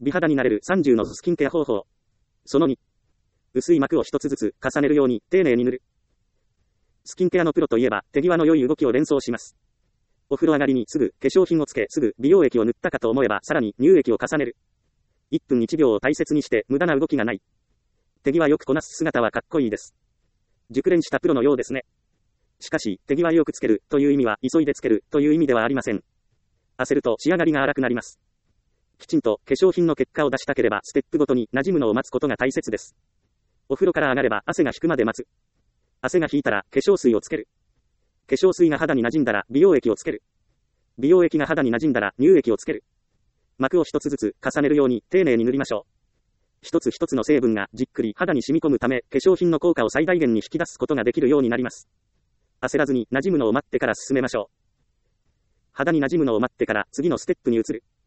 美肌になれる30のスキンケア方法。その2。薄い膜を一つずつ重ねるように丁寧に塗る。スキンケアのプロといえば手際の良い動きを連想します。お風呂上がりにすぐ化粧品をつけすぐ美容液を塗ったかと思えばさらに乳液を重ねる。1分1秒を大切にして無駄な動きがない。手際よくこなす姿はかっこいいです。熟練したプロのようですね。しかし、手際よくつけるという意味は急いでつけるという意味ではありません。焦ると仕上がりが荒くなります。きちんと化粧品の結果を出したければステップごとに馴染むのを待つことが大切です。お風呂から上がれば汗が引くまで待つ。汗が引いたら化粧水をつける。化粧水が肌に馴染んだら美容液をつける。美容液が肌に馴染んだら乳液をつける。膜を一つずつ重ねるように丁寧に塗りましょう。一つ一つの成分がじっくり肌に染み込むため、化粧品の効果を最大限に引き出すことができるようになります。焦らずに馴染むのを待ってから進めましょう。肌に馴染むのを待ってから次のステップに移る。